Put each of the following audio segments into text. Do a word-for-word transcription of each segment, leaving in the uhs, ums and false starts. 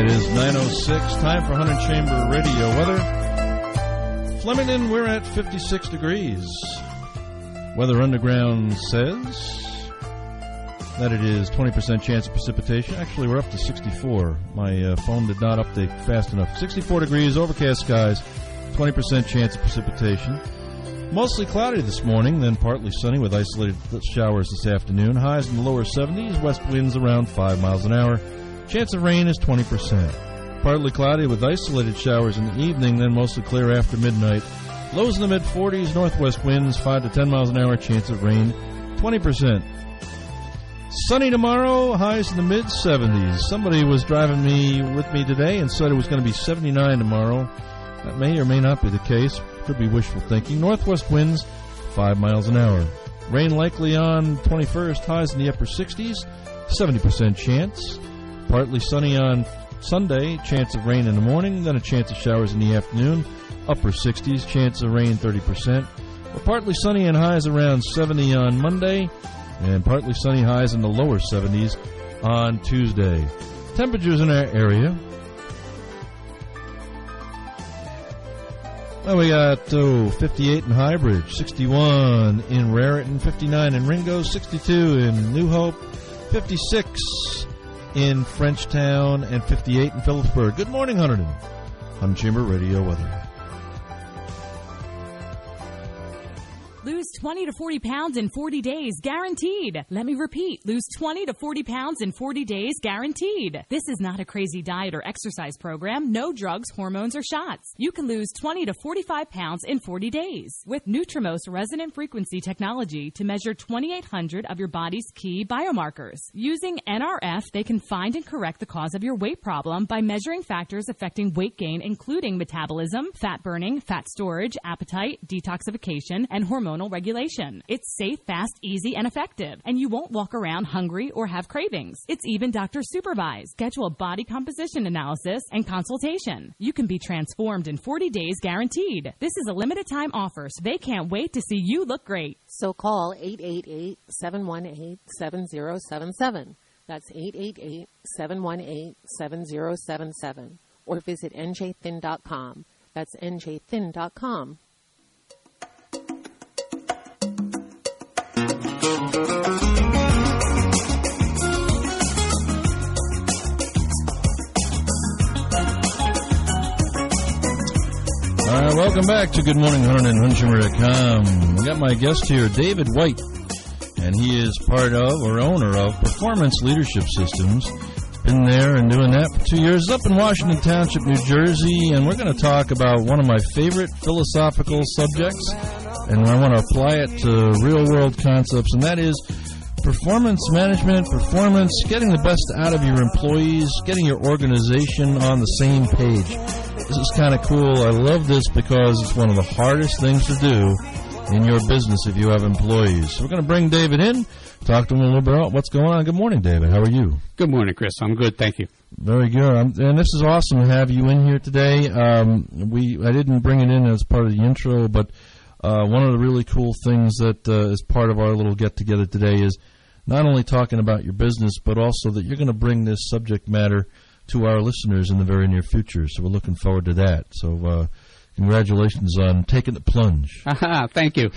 It is nine oh six, time for Hunter Chamber Radio weather. Flemington, we're at fifty-six degrees. Weather Underground says that it is twenty percent chance of precipitation. Actually, we're up to sixty-four. My uh, phone did not update fast enough. sixty-four degrees, overcast skies, twenty percent chance of precipitation. Mostly cloudy this morning, then partly sunny with isolated showers this afternoon. Highs in the lower seventies, west winds around five miles an hour. Chance of rain is twenty percent. Partly cloudy with isolated showers in the evening, then mostly clear after midnight. Lows in the mid forties, northwest winds five to ten miles an hour. Chance of rain twenty percent. Sunny tomorrow, highs in the mid seventies. Somebody was driving me with me today and said it was going to be seventy-nine tomorrow. That may or may not be the case. Could be wishful thinking. Northwest winds five miles an hour. Rain likely on twenty-first, highs in the upper sixties, seventy percent chance. Partly sunny on Sunday, chance of rain in the morning, then a chance of showers in the afternoon, upper sixties, chance of rain thirty percent. Well, partly sunny and highs around seventy on Monday, and partly sunny highs in the lower seventies on Tuesday. Temperatures in our area. Well, we got oh, fifty-eight in Highbridge, sixty-one in Raritan, fifty-nine in Ringo, sixty-two in New Hope, fifty-six in Frenchtown, and fifty-eight in Phillipsburg. Good morning, Hunterdon. Hunter Chamber Radio weather. Lose twenty to forty pounds in forty days, guaranteed. Let me repeat. Lose twenty to forty pounds in forty days, guaranteed. This is not a crazy diet or exercise program. No drugs, hormones, or shots. You can lose twenty to forty-five pounds in forty days with Nutrimost resonant frequency technology to measure twenty-eight hundred of your body's key biomarkers. Using N R F, they can find and correct the cause of your weight problem by measuring factors affecting weight gain, including metabolism, fat burning, fat storage, appetite, detoxification, and hormonal regulation. It's safe, fast, easy, and effective, and you won't walk around hungry or have cravings. It's even doctor supervised. Schedule a body composition analysis and consultation. You can be transformed in forty days, guaranteed. This is a limited time offer, so they can't wait to see you look great. So call eight eight eight, seven one eight, seven zero seven seven. That's eight eight eight, seven one eight, seven zero seven seven. Or visit N J thin dot com. That's N J thin dot com. All right, welcome back to Good Morning Hunter and Hunter dot com. We got my guest here, David White, and he is part of or owner of Performance Leadership Systems. Been there and doing that for two years. Up in Washington Township, New Jersey, and we're going to talk about one of my favorite philosophical subjects, and I want to apply it to real-world concepts, and that is performance management, performance, getting the best out of your employees, getting your organization on the same page. This is kind of cool. I love this because it's one of the hardest things to do in your business if you have employees. So we're going to bring David in, talk to him a little bit about what's going on. Good morning, David. How are you? Good morning, Chris. I'm good, thank you. Very good. I'm, and this is awesome to have you in here today. Um, we I didn't bring it in as part of the intro, but uh, one of the really cool things that uh, is part of our little get-together today is not only talking about your business, but also that you're going to bring this subject matter to our listeners in the very near future. So we're looking forward to that. So uh, congratulations on taking the plunge. Aha, thank you.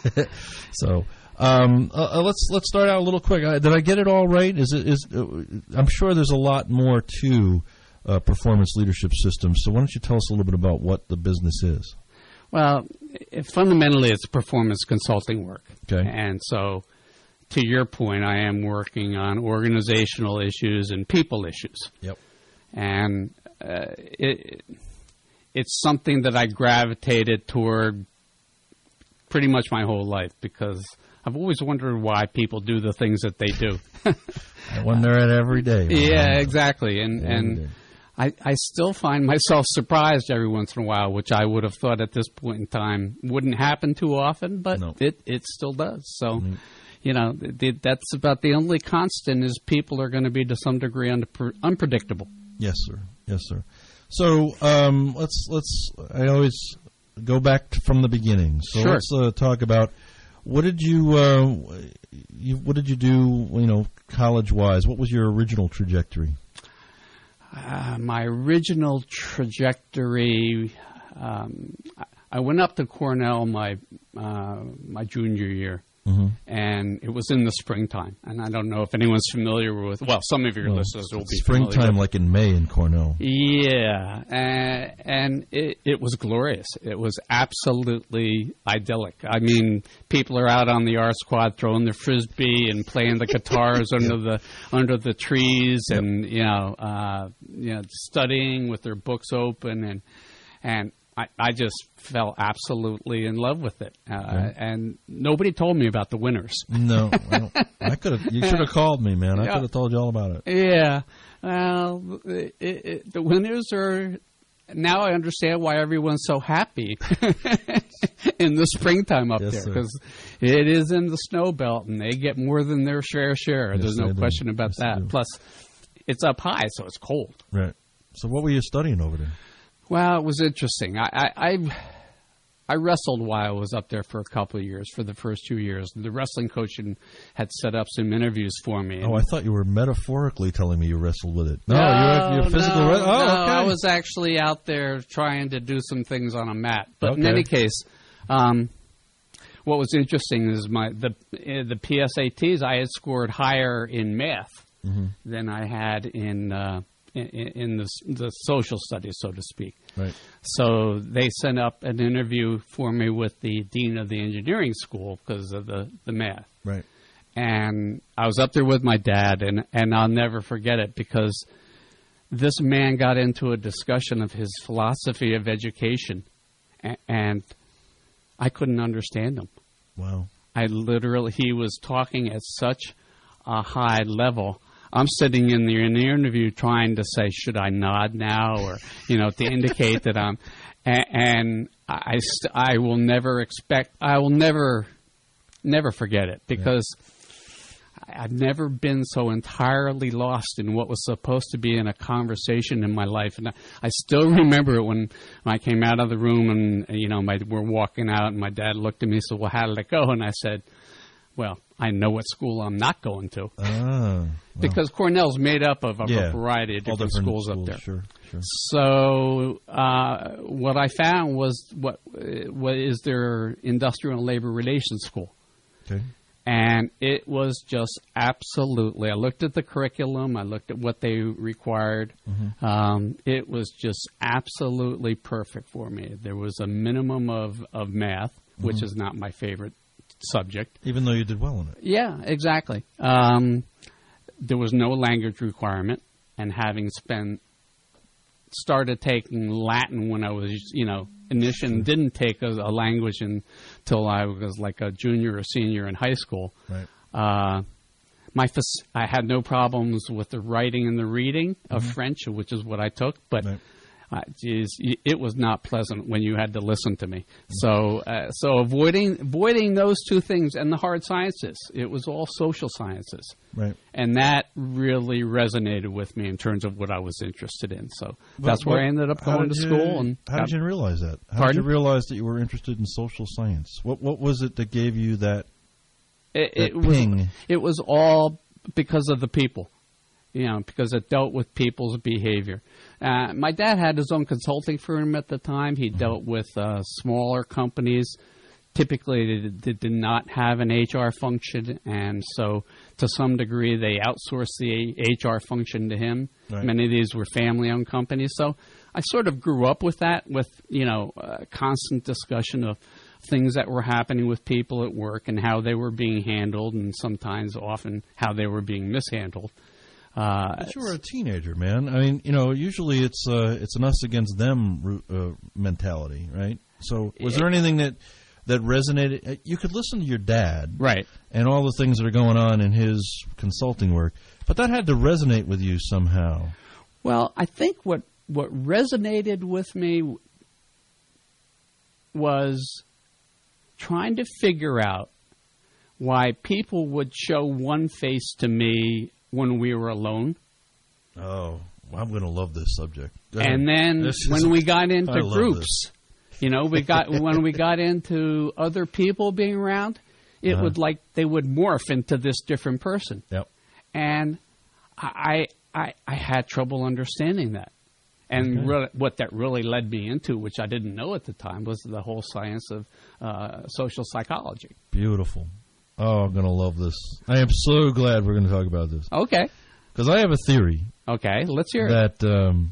so um, uh, let's let's start out a little quick. Uh, did I get it all right? Is it is? Uh, I'm sure there's a lot more to uh, Performance Leadership Systems. So why don't you tell us a little bit about what the business is? Well, it, fundamentally, it's performance consulting work. Okay. And so, to your point, I am working on organizational issues and people issues. Yep. And uh, it, it's something that I gravitated toward pretty much my whole life because I've always wondered why people do the things that they do. I wonder it every day. Yeah, exactly. And every and day. I, I still find myself surprised every once in a while, which I would have thought at this point in time wouldn't happen too often, but no. it, it still does. So, Mm-hmm. you know, th- that's about the only constant is people are going to be to some degree unpre- unpredictable. Yes, sir. Yes, sir. So um, let's let's. I always go back to, from the beginning. So sure. let's uh, talk about what did you, uh, you what did you do? You know, college wise, what was your original trajectory? uh, my original trajectory, um, I went up to Cornell my uh, my junior year. Mm-hmm. And it was in the springtime. And I don't know if anyone's familiar with, well, some of your well, listeners will be springtime familiar with. Like in May in Cornell. Yeah. And, and it, it was glorious. It was absolutely idyllic. I mean, people are out on the R Squad throwing the Frisbee and playing the guitars under the under the trees yep. and, you know, uh, you know, studying with their books open. And, and I, I just fell absolutely in love with it, uh, okay. and nobody told me about the winners. No, well, I could have. You should have called me, man. I yeah. could have told you all about it. Yeah, well, it, it, the winners are. Now I understand why everyone's so happy in the springtime up yes, there, because it is in the snow belt, and they get more than their share. Share. Yes, There's no do. question about yes, that. Plus, it's up high, so it's cold. Right. So, what were you studying over there? Well, it was interesting. I, I, I, I wrestled while I was up there for a couple of years, for the first two years. The wrestling coach had set up some interviews for me. Oh, I thought you were metaphorically telling me you wrestled with it. No, no you're, you're physical. No, Re- oh, no, okay. I was actually out there trying to do some things on a mat. But okay. in any case, um, what was interesting is my the the P S A Ts, I had scored higher in math mm-hmm. than I had in uh, in, in the, the social studies, so to speak. Right. So they sent up an interview for me with the dean of the engineering school because of the, the math. Right. And I was up there with my dad, and, and I'll never forget it because this man got into a discussion of his philosophy of education, and, and I couldn't understand him. Wow. I literally, he was talking at such a high level. I'm sitting in the, in the interview trying to say, should I nod now, or, you know, to indicate that I'm, and, and I, st- I will never expect, I will never, never forget it because yeah. I've never been so entirely lost in what was supposed to be in a conversation in my life. And I, I still remember it when, when I came out of the room and, you know, my, we're walking out and my dad looked at me and said, well, how did it go? And I said, well, I know what school I'm not going to. Ah, well. Because Cornell's made up of a yeah, variety of different, different schools, schools up there. Sure, sure. So uh, what I found was what, what is their industrial and labor relations school. Okay. And it was just absolutely, I looked at the curriculum, I looked at what they required. Mm-hmm. Um, it was just absolutely perfect for me. There was a minimum of, of math, mm-hmm. which is not my favorite subject. Even though you did well in it. Yeah, exactly. Um, there was no language requirement, and having spent started taking Latin when I was, you know, initially didn't take a, a language until I was like a junior or senior in high school. Right. Uh, my I had no problems with the writing and the reading of mm-hmm. French, which is what I took, but. Right. Uh, geez, it was not pleasant when you had to listen to me. So, uh, so avoiding avoiding those two things and the hard sciences. It was all social sciences, right? And that really resonated with me in terms of what I was interested in. So but, that's where but I ended up going to you, school. And how got, did you realize that? How pardon? did you realize that you were interested in social science? What What was it that gave you that? It, that it ping? was. It was all because of the people. You know, because it dealt with people's behavior. Uh, my dad had his own consulting firm at the time. He mm-hmm. dealt with uh, smaller companies. Typically, they, they did not have an H R function, and so to some degree, they outsourced the H R function to him. Right. Many of these were family-owned companies. So I sort of grew up with that, with, you know, uh, constant discussion of things that were happening with people at work and how they were being handled, and sometimes, often, how they were being mishandled. Uh, but you were a teenager, man. I mean, you know, usually it's uh, it's an us against them uh, mentality, right? So, was there anything that that resonated? You could listen to your dad, right, and all the things that are going on in his consulting work, but that had to resonate with you somehow. Well, I think what what resonated with me was trying to figure out why people would show one face to me when we were alone. Oh, well, I'm going to love this subject. And then this when is, we got into groups, this. you know, we got when we got into other people being around, it uh-huh. would like they would morph into this different person. Yep. And I I, I had trouble understanding that. And Okay. re- what that really led me into, which I didn't know at the time, was the whole science of uh, social psychology. Beautiful. Oh, I'm going to love this. I am so glad we're going to talk about this. Okay. Because I have a theory Okay, let's hear it. that um,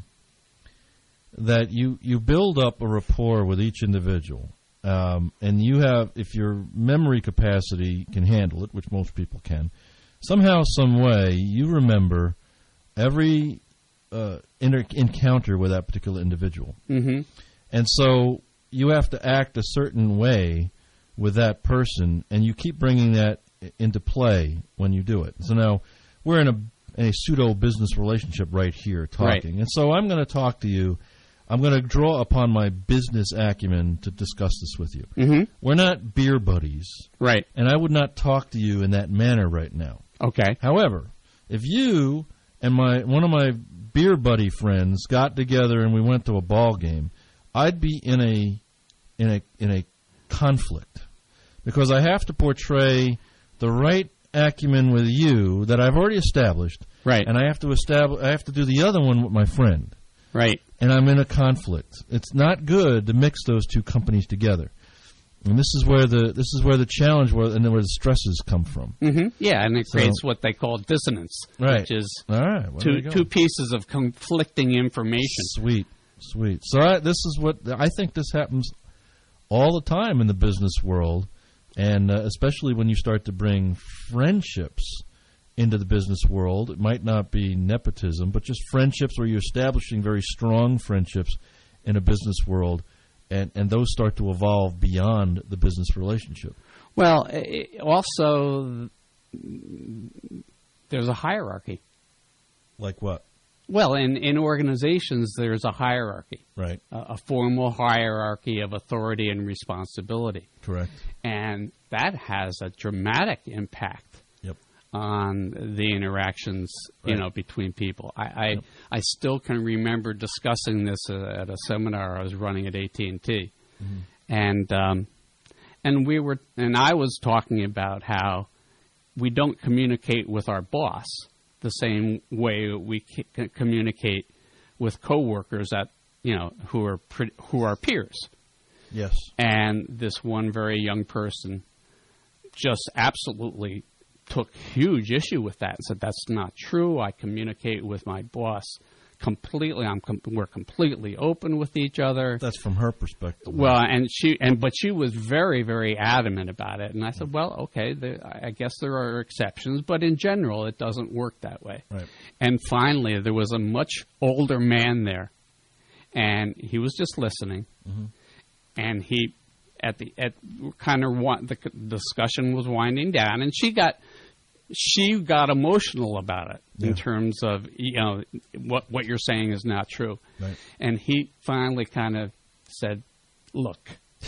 that you, you build up a rapport with each individual. Um, and you have, if your memory capacity can handle it, which most people can, somehow, some way, you remember every uh, inter- encounter with that particular individual. Mm-hmm. And so you have to act a certain way with that person, and you keep bringing that i- into play when you do it. So now we're in a, a pseudo-business relationship right here talking. Right. And so I'm going to talk to you. I'm going to draw upon my business acumen to discuss this with you. Mm-hmm. We're not beer buddies, Right. and I would not talk to you in that manner right now. Okay. However, if you and my one of my beer buddy friends got together and we went to a ball game, I'd be in a in a in a conflict because I have to portray the right acumen with you that I've already established, Right. and I have to establish I have to do the other one with my friend, Right. and I'm in a conflict. It's not good to mix those two companies together. And this is where the this is where the challenge where and where the stresses come from. Mm-hmm. Yeah, and it So- creates what they call dissonance, Right. which is All right, well, there two you go. two pieces of conflicting information. Sweet, sweet. So I, this is what I think this happens all the time in the business world, and uh, especially when you start to bring friendships into the business world. It might not be nepotism, but just friendships where you're establishing very strong friendships in a business world, and, and those start to evolve beyond the business relationship. Well, i- also there's a hierarchy. Like what? Well, in, in organizations, there's a hierarchy, Right. a, a formal hierarchy of authority and responsibility. Correct. And that has a dramatic impact Yep. on the interactions, you Right. know, between people. I I, Yep. I still can remember discussing this uh, at a seminar I was running at A T and T, Mm-hmm. and um, and we were and I was talking about how we don't communicate with our boss the same way we c- c- communicate with coworkers at you know who are pre- who are peers. Yes. And this one very young person just absolutely took huge issue with that and said, that's not true. I communicate with my boss completely. I'm com- we're completely open with each other. That's from her perspective. Well, and she and but she was very, very adamant about it. And I said, well, okay, there, I guess there are exceptions, but in general, it doesn't work that way. Right. And finally, there was a much older man there, and he was just listening. Mm-hmm. And he, at the at kind of wa- the c- discussion was winding down, and she got she got emotional about it Yeah. in terms of you know what what you're saying is not true. Right. And he finally kind of said, "Look,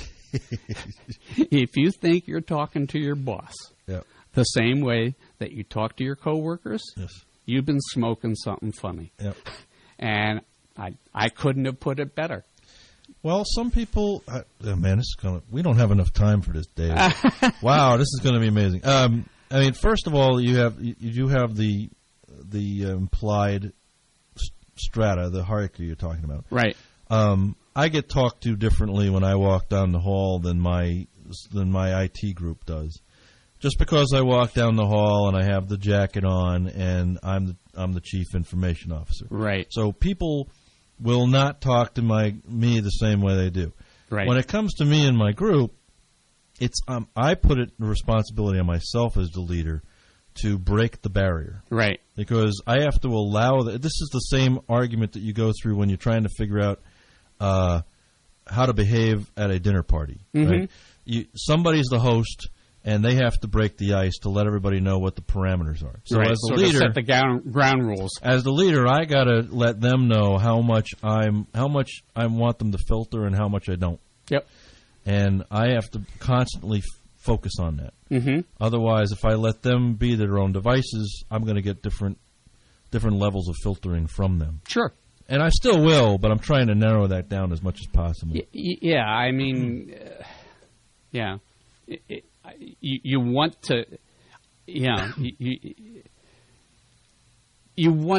if you think you're talking to your boss Yeah. the same way that you talk to your coworkers, Yes. you've been smoking something funny." Yep. And I I couldn't have put it better. Well, some people, uh, oh man, this is gonna. We don't have enough time for this, Dave. Wow, this is going to be amazing. Um, I mean, first of all, you have you, you do have the the implied st- strata, the hierarchy you're talking about. Right. Um, I get talked to differently when I walk down the hall than my than my I T group does. Just because I walk down the hall and I have the jacket on and I'm the, I'm the chief information officer. Right. So people will not talk to my me the same way they do. Right. When it comes to me and my group, it's um, I put it the responsibility on myself as the leader to break the barrier, Right. because I have to allow the, this is the same argument that you go through when you're trying to figure out uh, how to behave at a dinner party. Mhm. Right? You, somebody's the host, and they have to break the ice to let everybody know what the parameters are. So right. as the sort of leader, set the ground, ground rules. as the leader, I gotta let them know how much I'm, how much I want them to filter, and how much I don't. Yep. And I have to constantly f- focus on that. Mm-hmm. Otherwise, if I let them be their own devices, I'm going to get different, different levels of filtering from them. Sure. And I still will, but I'm trying to narrow that down as much as possible. Y- y- yeah. I mean, uh, yeah. It, it, you, you want to, you know, you, you, you want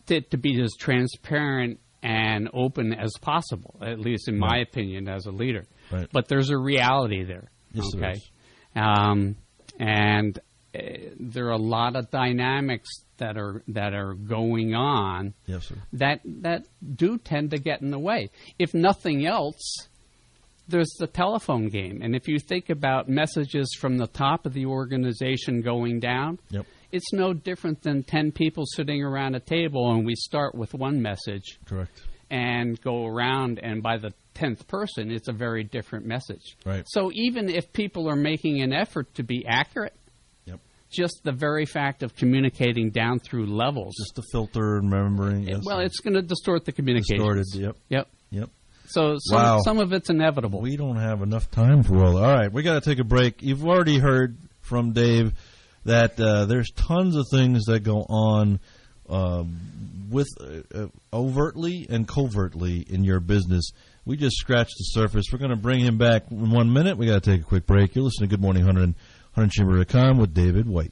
it to be as transparent and open as possible, at least in my right. opinion as a leader. Right. But there's a reality there. Yes, okay? there is. Um, and uh, there are a lot of dynamics that are that are going on Yes, sir. that that do tend to get in the way. If nothing else, there's the telephone game. And if you think about messages from the top of the organization going down, Yep. it's no different than ten people sitting around a table and we start with one message Correct. and go around, and by the tenth person, it's a very different message. Right. So even if people are making an effort to be accurate, Yep. just the very fact of communicating down through levels, Just the filter and remembering. Yes, well, it's going to distort the communication. distorted. Yep. Yep. Yep. So some, Wow. some of it's inevitable. We don't have enough time for all. All right, we got to take a break. You've already heard from Dave that uh, there's tons of things that go on um, with uh, overtly and covertly in your business. We just scratched the surface. We're going to bring him back in one minute. We got to take a quick break. You're listening to Good Morning Hunterdon, Hunterdon Chamber dot com with David White.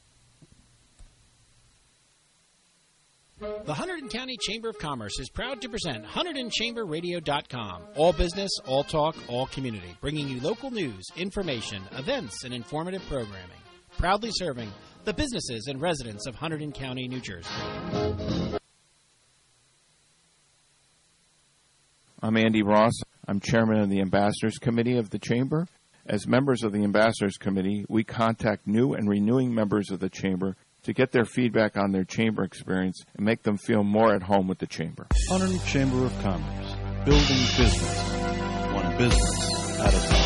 The Hunterdon County Chamber of Commerce is proud to present Hunterdon Chamber Radio dot com. All business, all talk, all community. Bringing you local news, information, events, and informative programming. Proudly serving the businesses and residents of Hunterdon County, New Jersey. I'm Andy Ross. I'm chairman of the Ambassadors Committee of the Chamber. As members of the Ambassadors Committee, we contact new and renewing members of the Chamber to get their feedback on their Chamber experience and make them feel more at home with the Chamber. Hunterdon Chamber of Commerce, building business, one business at a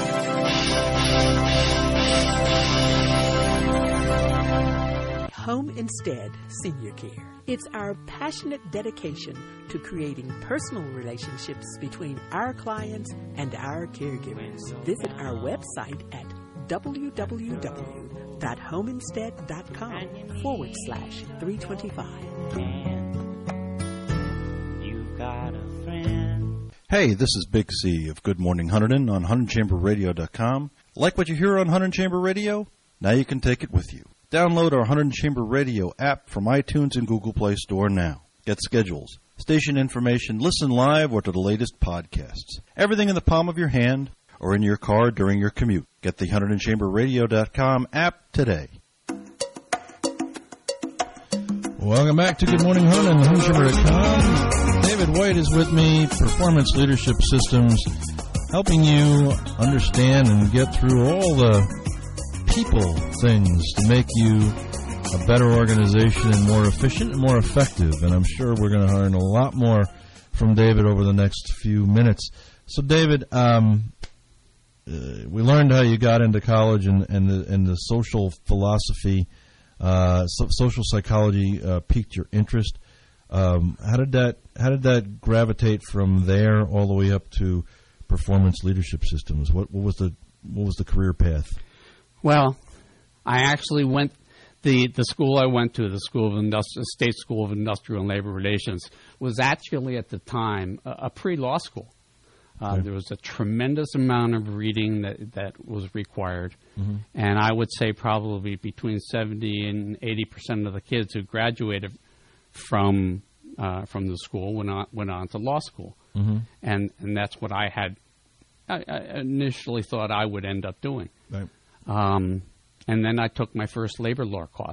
time. Home Instead Senior Care. It's our passionate dedication to creating personal relationships between our clients and our caregivers. Visit our website at www.homeinstead.com forward slash 325. Hey, this is Big C of Good Morning Hunterdon on Hunterdon Chamber Radio dot com. Like what you hear on Hunterdon Chamber Radio? Now you can take it with you. Download our Hunterdon Chamber Radio app from iTunes and Google Play Store now. Get schedules, station information, listen live, or to the latest podcasts. Everything in the palm of your hand or in your car during your commute. Get the Hunterdon Chamber Radio dot com app today. Welcome back to Good Morning Hunterdon, Hunterdon Chamber dot com. David White is with me, Performance Leadership Systems, helping you understand and get through all the people things to make you a better organization and more efficient and more effective. And I'm sure we're going to learn a lot more from David over the next few minutes. So, David, um, uh, we learned how you got into college and, and, the, and the social philosophy, uh, so, social psychology uh, piqued your interest. Um, how did that how did that gravitate from there all the way up to performance leadership systems? What, what was the what was the career path? Well, I actually went, the, the school I went to, the School of Industri- State School of Industrial and Labor Relations, was actually at the time a, a pre-law school. Uh, Okay. There was a tremendous amount of reading that, that was required. Mm-hmm. And I would say probably between seventy and eighty percent of the kids who graduated from uh, from the school went on, went on to law school. Mm-hmm. And, and that's what I had I, I initially thought I would end up doing. Right. Um, and then I took my first labor law course,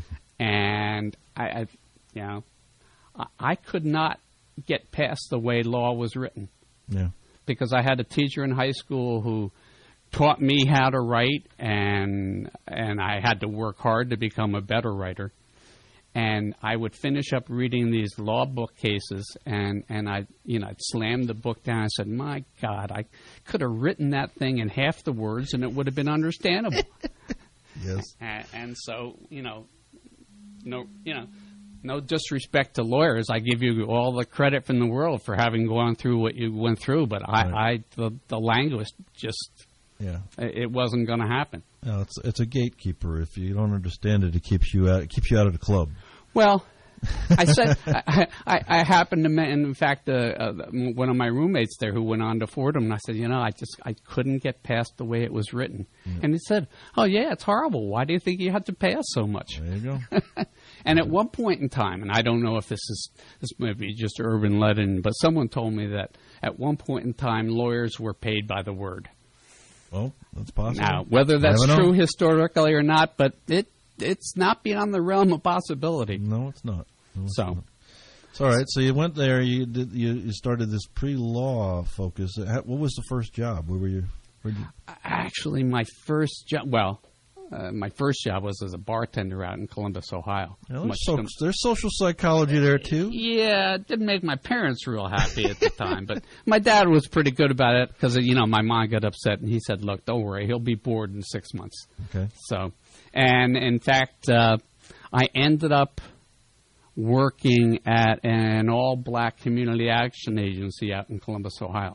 and I, I, you know, I, I could not get past the way law was written Yeah. because I had a teacher in high school who taught me how to write, and and I had to work hard to become a better writer. And I would finish up reading these law book cases, and, and I, you know, I'd slam the book down. I said, "My God, I could have written that thing in half the words, and it would have been understandable." Yes. And, and so, you know, no, you know, no disrespect to lawyers. I give you all the credit from the world for having gone through what you went through, but I, Right. I the, the language just, Yeah. it wasn't going to happen. No, it's it's a gatekeeper. If you don't understand it, it keeps you out. It keeps you out of the club. Well, I said I, I, I happened to meet, in fact, uh, uh, one of my roommates there who went on to Fordham, and I said, you know, I just I couldn't get past the way it was written. Mm. And he said, "Oh yeah, it's horrible. Why do you think you had to pass so much?" There you go. And at one point in time, and I don't know if this is this might be just urban legend, but someone told me that at one point in time, lawyers were paid by the word. Well, that's possible. Now, whether that's Never know. true historically or not, but it it's not beyond the realm of possibility. No, it's not. No, it's So. not. It's all right. So you went there. You did. You, you started this pre-law focus. How- What was the first job? Where were you? Where did you Actually, my first job, well, uh, my first job was as a bartender out in Columbus, Ohio. Now, Much there's, so, to- there's social psychology there too. Yeah, it didn't make my parents real happy at the time, but my dad was pretty good about it because, you know, my mom got upset and he said, look, don't worry, he'll be bored in six months. Okay. So, and in fact, uh, I ended up working at an all-black community action agency out in Columbus, Ohio.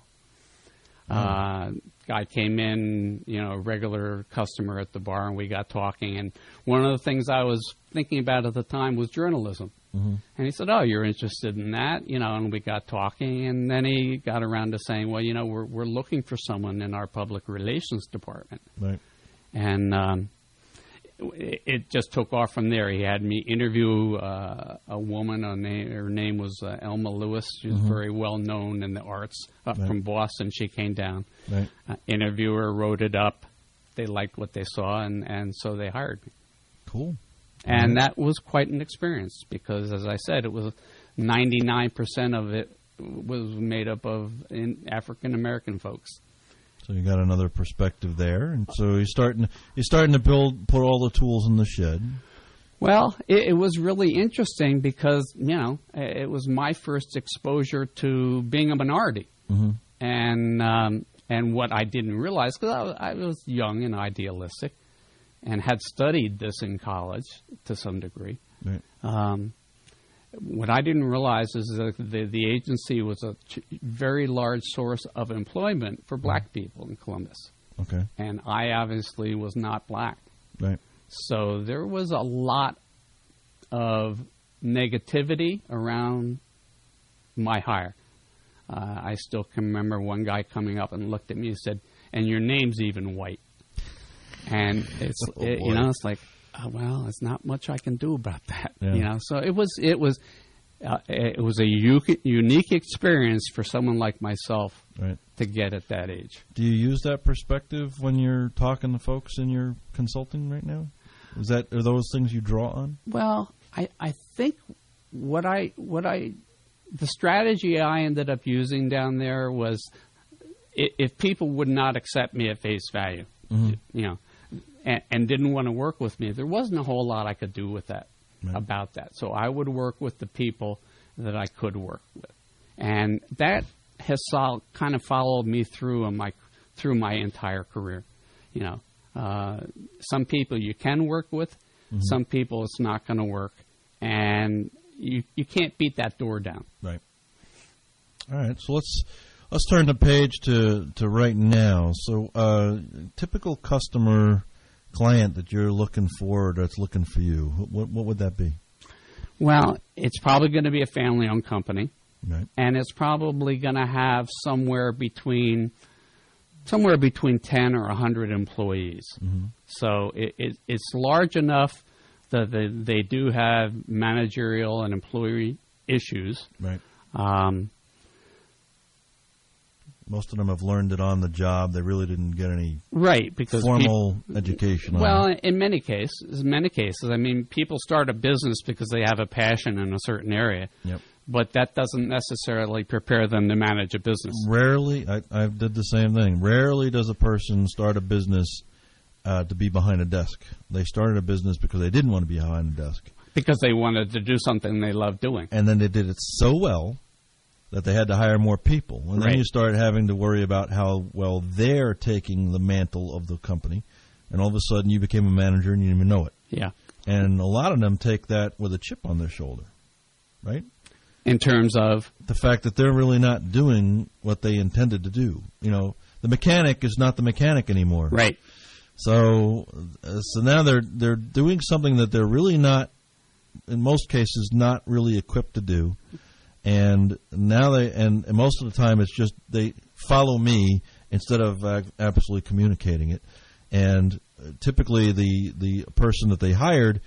Uh, guy came in, you know, a regular customer at the bar, and we got talking. And one of the things I was thinking about at the time was journalism. Mm-hmm. And he said, oh, you're interested in that? You know, and we got talking. And then he got around to saying, well, you know, we're we're looking for someone in our public relations department. Right. And um, it, it just took off from there. He had me interview uh, a woman. Her name, her name was uh, Elma Lewis. She was Mhm. very well known in the arts up Right. from Boston. She came down. Right. Uh, interviewer wrote it up. They liked what they saw, and, and so they hired me. Cool. And Mhm. that was quite an experience because, as I said, it was ninety-nine percent of it was made up of in African American folks. So you got another perspective there, and so you're starting. You're starting to build, put all the tools in the shed. Well, it, it was really interesting because, you know, it was my first exposure to being a minority. Mm-hmm. And um, and what I didn't realize, because I was, I was young and idealistic and had studied this in college to some degree. Right. Um, what I didn't realize is that the, the agency was a ch- very large source of employment for black people in Columbus. Okay. And I obviously was not black. Right. So there was a lot of negativity around my hire. Uh, I still can remember one guy coming up and looked at me and said, and your name's even white. And it's, Oh, it, boy. you know, it's like, oh, well, there's not much I can do about that. Yeah. You know, so it was, it was, uh, it was a u- unique experience for someone like myself Right. to get at that age. Do you use that perspective when you're talking to folks in your consulting right now? Is that are those things you draw on? Well, I, I think what I what I the strategy I ended up using down there was i- if people would not accept me at face value, Mhm. you know, and, and didn't want to work with me, there wasn't a whole lot I could do with that Right. about that. So I would work with the people that I could work with, and that has sol- kind of followed me through on my through my entire career. You know, uh, some people you can work with, Mhm. some people it's not going to work, and you you can't beat that door down. Right. All right. So let's let's turn the page to, to right now. So, uh, typical customer client that you're looking for, or that's looking for you. What what would that be? Well, it's probably going to be a family-owned company, Right. and it's probably going to have somewhere between somewhere between ten or a hundred employees. Mm-hmm. So it, it, it's large enough that they, they do have managerial and employee issues. Right. Um, Most of them have learned it on the job. They really didn't get any right, because formal education. Well, on it. in many cases, in many cases, I mean, people start a business because they have a passion in a certain area, Yep. but that doesn't necessarily prepare them to manage a business. Rarely, I, I did the same thing. Rarely does a person start a business uh, to be behind a desk. They started a business because they didn't want to be behind a desk. Because they wanted to do something they love doing. And then they did it so well that they had to hire more people. And Right. then you start having to worry about how well they're taking the mantle of the company. And all of a sudden you became a manager and you didn't even know it. Yeah. And a lot of them take that with a chip on their shoulder, right? In terms of, The fact that they're really not doing what they intended to do. You know, the mechanic is not the mechanic anymore. right, So, uh, so now they're they're doing something that they're really not, in most cases, not really equipped to do, and now they and, and most of the time it's just they follow me instead of uh, absolutely communicating it, and uh, typically the the person that they hired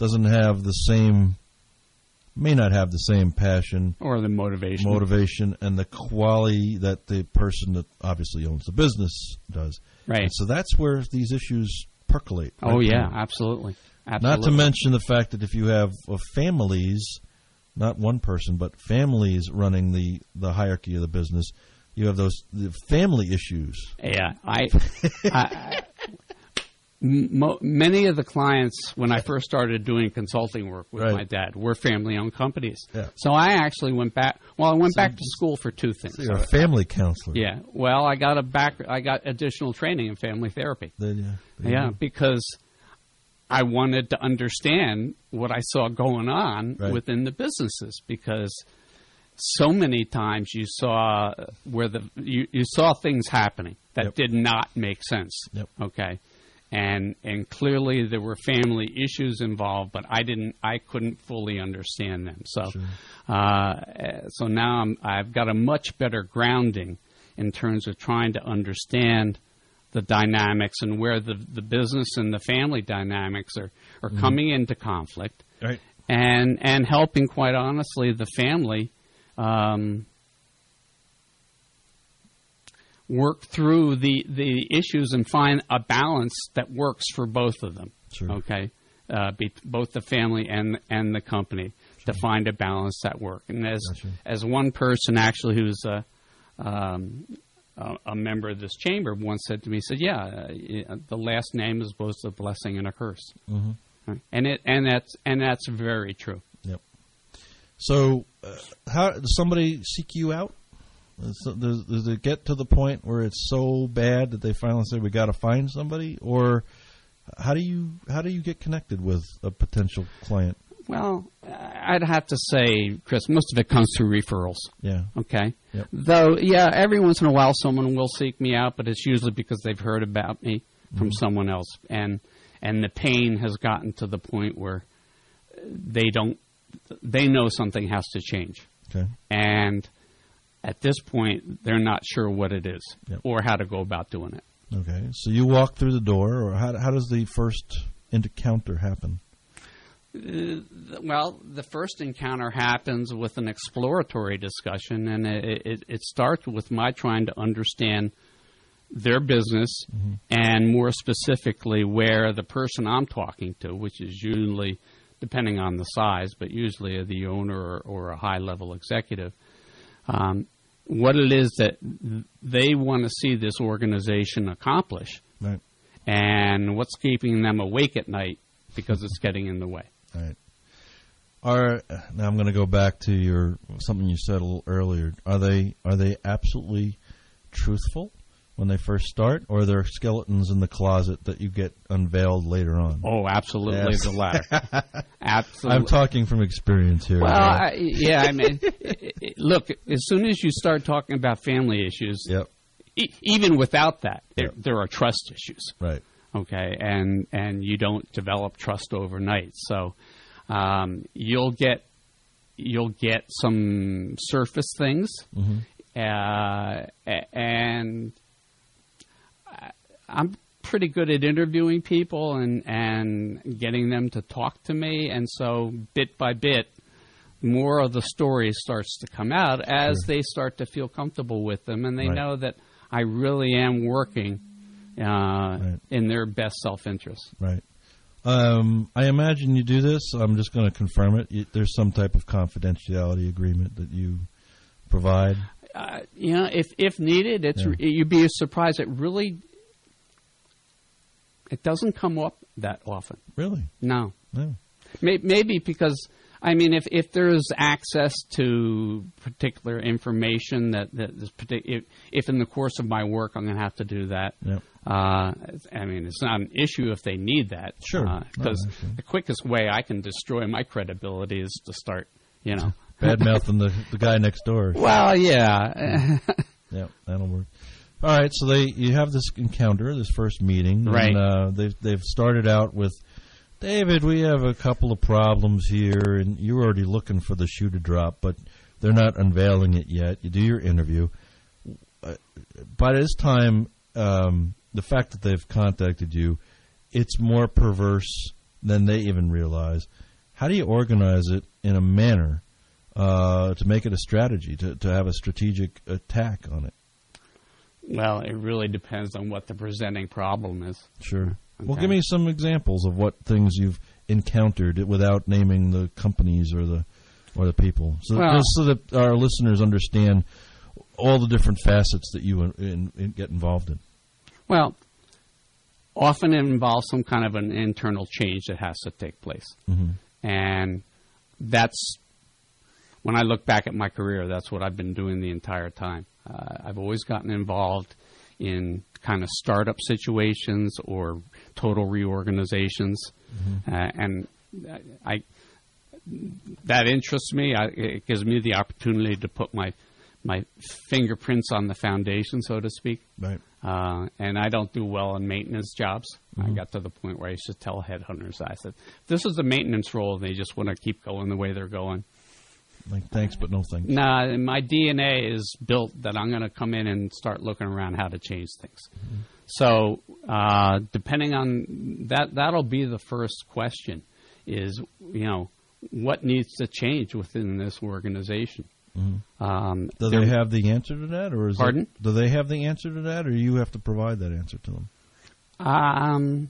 doesn't have the same, may not have the same passion or the motivation, motivation, and the quality that the person that obviously owns the business does. Right. And so that's where these issues percolate. Oh right yeah, there. absolutely. absolutely. Not to mention the fact that if you have uh, families, not one person, but families running the, the hierarchy of the business, you have those the family issues. Yeah, I, I mo- many of the clients when I first started doing consulting work with Right. my dad were family-owned companies. Yeah. So I actually went back. Well, I went So back to school for two things. So you're a family counselor. Yeah. Well, I got a back. I got additional training in family therapy. Then, yeah, there Yeah, you go. because I wanted to understand what I saw going on Right. within the businesses, because so many times you saw where the you, you saw things happening that Yep. did not make sense. Yep. Okay. And and clearly there were family issues involved, but I didn't I couldn't fully understand them. So Sure. uh, so now I'm, I've got a much better grounding in terms of trying to understand the dynamics and where the, the business and the family dynamics are, are Mm-hmm. coming into conflict, Right. and and helping, quite honestly, the family um, work through the, the issues and find a balance that works for both of them. Sure. Okay, uh, be, both the family and and the company to find a balance that work. And as Gotcha. as one person actually who's a um, a, a member of this chamber once said to me, he said, "Yeah, uh, the last name is both a blessing and a curse." Mm-hmm. Right. And it and that's and that's very true. Yep. So, uh, how does somebody seek you out? Does, does, does it get to the point where it's so bad that they finally say we got to find somebody, or how do you how do you get connected with a potential client? Well, I'd have to say, Chris, most of it comes through referrals. Yeah. Okay. Yep. Though, yeah, every once in a while someone will seek me out, but it's usually because they've heard about me from Mhm. someone else, and and the pain has gotten to the point where they don't, they know something has to change, Okay. and at this point they're not sure what it is Yep. or how to go about doing it. Okay. So you walk through the door, or how how does the first encounter happen? Uh, well, the first encounter happens with an exploratory discussion, and it, it, it starts with my trying to understand their business, Mm-hmm. and more specifically where the person I'm talking to, which is usually, depending on the size, but usually the owner or, or a high-level executive, um, what it is that they want to see this organization accomplish, Right. and what's keeping them awake at night because it's getting in the way. All right. Are now I'm going to go back to your something you said a little earlier. Are they are they absolutely truthful when they first start, or are there skeletons in the closet that you get unveiled later on? Oh, absolutely Yes. the latter. Absolutely. I'm talking from experience here. Well, right? I, yeah, I mean, it- it- look, as soon as you start talking about family issues, Yep. e- even without that, there, Yep. there are trust issues. Right. Okay, and and you don't develop trust overnight, so um, you'll get you'll get some surface things, Mm-hmm. uh, a- and I- I'm pretty good at interviewing people and and getting them to talk to me, and so bit by bit, more of the story starts to come out as Sure. they start to feel comfortable with them, and they Right. know that I really am working uh, Right. in their best self-interest. Right. Um, I imagine you do this. I'm just going to confirm it. You, there's some type of confidentiality agreement that you provide. Uh, you know, if if needed, it's Yeah. you'd be surprised. It really it doesn't come up that often. Really? No, No. May- maybe because I mean, if if there's access to particular information that that is partic- if, if in the course of my work I'm going to have to do that. Yep. Uh, I mean, it's not an issue if they need that. Sure. Because No, I see. the quickest way I can destroy my credibility is to start, you know. Bad mouthing the the guy next door. Well, yeah. Yeah, that'll work. All right, so they you have this encounter, this first meeting, Right. And uh, they've they've started out with, David, we have a couple of problems here, and you're already looking for the shoe to drop, but they're not unveiling it yet. You do your interview. Uh, by this time, um, the fact that they've contacted you, it's more perverse than they even realize. How do you organize it in a manner uh, to make it a strategy, to, to have a strategic attack on it? Well, it really depends on what the presenting problem is. Sure. Okay. Well, give me some examples of what things you've encountered without naming the companies or the or the people, so, well, just so that our listeners understand all the different facets that you in, in, in get involved in. Well, often it involves some kind of an internal change that has to take place. Mm-hmm. And that's, when I look back at my career, that's what I've been doing the entire time. Uh, I've always gotten involved in kind of startup situations or total reorganizations. Mm-hmm. Uh, and I that interests me. I, it gives me the opportunity to put my my fingerprints on the foundation, so to speak. Right. Uh, and I don't do well in maintenance jobs. Mm-hmm. I got to the point where I used to tell headhunters, I said, this is a maintenance role, and they just want to keep going the way they're going. Like, thanks, but no thanks. Nah, my D N A is built that I'm going to come in and start looking around how to change things. Mm-hmm. So uh, depending on that, that'll be the first question is, you know, what needs to change within this organization? Mm-hmm. Um, do they have the answer to that, or is pardon? It, do they have the answer to that, or you have to provide that answer to them? Um,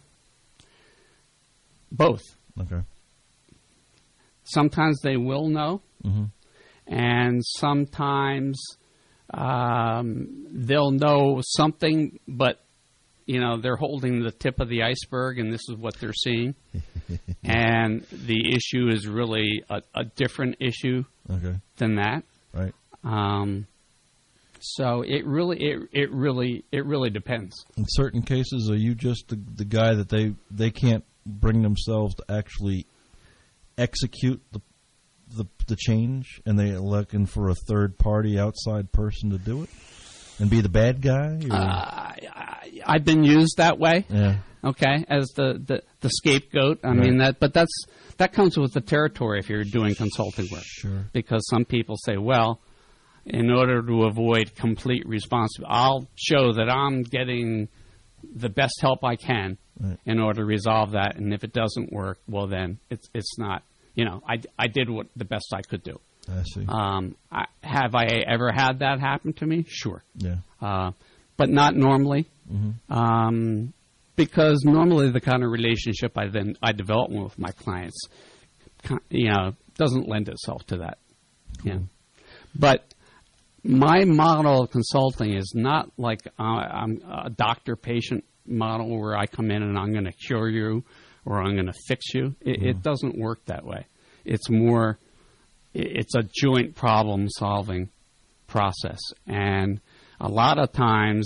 both. Okay. Sometimes they will know, mm-hmm. and sometimes um, they'll know something, but you know they're holding the tip of the iceberg, and this is what they're seeing. And the issue is really a, a different issue okay. than that. Right. Um, so it really, it, it really, it really depends. In certain cases, are you just the, the guy that they they can't bring themselves to actually execute the the, the change, and they're looking for a third party outside person to do it, and be the bad guy? Uh, I, I've been used that way. Yeah. Okay, as the, the, the scapegoat. I right. mean that, but that's that comes with the territory if you're doing consulting work. Sure. Because some people say, well, in order to avoid complete responsibility, I'll show that I'm getting the best help I can right. in order to resolve that. And if it doesn't work, well, then it's it's not. You know, I, I did what the best I could do. I see. Um, I, have I ever had that happen to me? Sure. Yeah. Uh, but not normally. Mm-hmm. Um, because normally the kind of relationship I then I develop with my clients, you know, doesn't lend itself to that. Cool. Yeah. But my model of consulting is not like uh, I'm a doctor-patient model where I come in and I'm going to cure you or I'm going to fix you. It, mm-hmm. it doesn't work that way. It's more, it's a joint problem-solving process. And a lot of times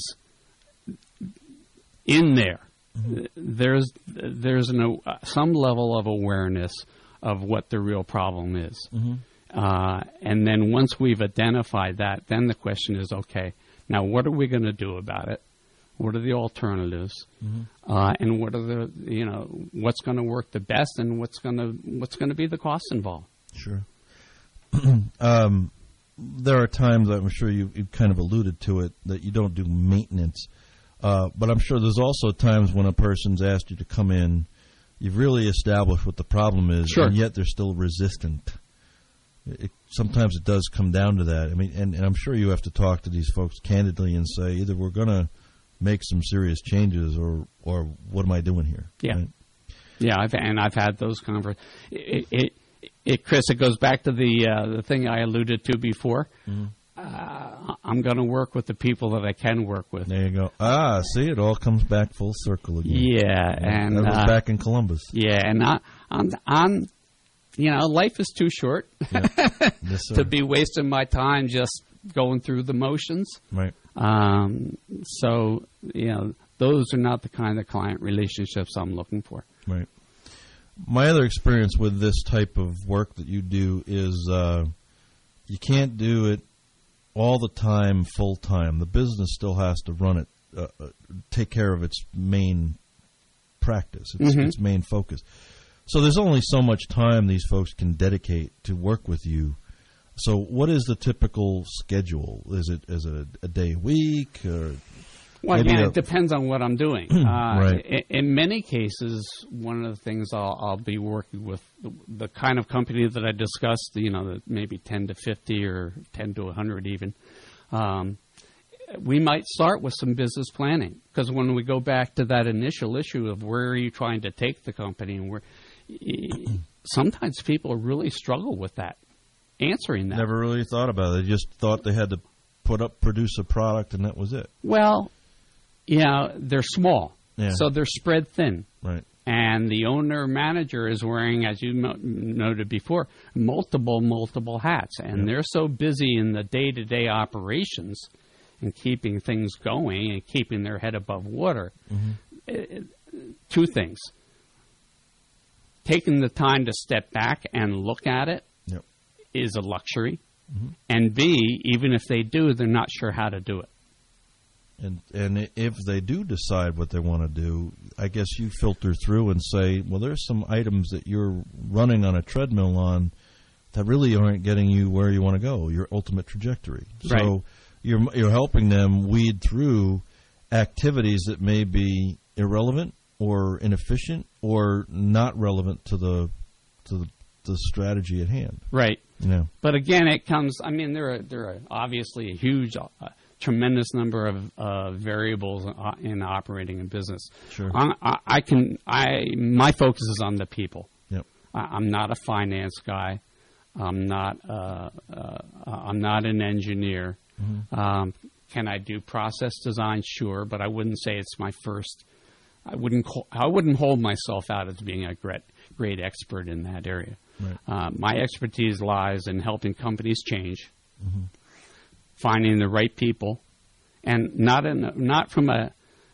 in there, mm-hmm. there's there's an, uh, some level of awareness of what the real problem is. Mm-hmm. Uh, and then once we've identified that, then the question is, okay, now what are we going to do about it? What are the alternatives? Mm-hmm. Uh, and what are the, you know, what's going to work the best and what's going to what's going to be the cost involved? Sure. um, there are times, I'm sure you, you kind of alluded to it, that you don't do maintenance. Uh, but I'm sure there's also times when a person's asked you to come in, you've really established what the problem is, sure. and yet they're still resistant. It, sometimes it does come down to that. I mean, and, and I'm sure you have to talk to these folks candidly and say, either we're going to make some serious changes, or or what am I doing here? Yeah, right? yeah, I've, and I've had those conversations. It, it, it, Chris, it goes back to the uh, the thing I alluded to before. Mm-hmm. Uh, I'm going to work with the people that I can work with. There you go. Ah, see, it all comes back full circle again. Yeah, yeah and that was uh, back in Columbus. Yeah, and I, I'm, I'm, you know, life is too short yeah. yes, to be wasting my time just going through the motions. Right. Um, so, you know, those are not the kind of client relationships I'm looking for. Right. My other experience with this type of work that you do is uh, you can't do it all the time, full time. The business still has to run it, uh, uh, take care of its main practice, its, mm-hmm. its main focus. So there's only so much time these folks can dedicate to work with you. So what is the typical schedule? Is it is it a, a day a week? Or Well, Maybe again, the- it depends on what I'm doing. Uh, Right. in, in many cases, one of the things I'll, I'll be working with the, the kind of company that I discussed, you know, that maybe ten to fifty or ten to one hundred even. Um, we might start with some business planning, because when we go back to that initial issue of where are you trying to take the company, and where sometimes people really struggle with that, answering that. Never really thought about it. They just thought they had to put up, produce a product, and that was it. Well, yeah, they're small, Yeah. so they're spread thin. Right. And the owner-manager is wearing, as you mo- noted before, multiple, multiple hats. And Yeah. they're so busy in the day-to-day operations and keeping things going and keeping their head above water. Mm-hmm. Uh, two things. Taking the time to step back and look at it Yep. is a luxury. Mm-hmm. And B, even if they do, they're not sure how to do it. And and if they do decide what they want to do, I guess you filter through and say, well, there's some items that you're running on a treadmill on that really aren't getting you where you want to go, your ultimate trajectory. Right. So you're you're helping them weed through activities that may be irrelevant or inefficient or not relevant to the to the, the strategy at hand. Right. You know. But again, it comes, I mean, there are, there are obviously a huge, uh, tremendous number of uh, variables in operating a business. Sure. I, I, I can, I, my focus is on the people. Yep. I, I'm not a finance guy. I'm not, uh, uh, I'm not an engineer. Mm-hmm. Um, can I do process design? Sure, but I wouldn't say it's my first. I wouldn't, co- I wouldn't hold myself out as being a great, great expert in that area. Right. Uh, my expertise lies in helping companies change, Mm-hmm. finding the right people, and not in, not from a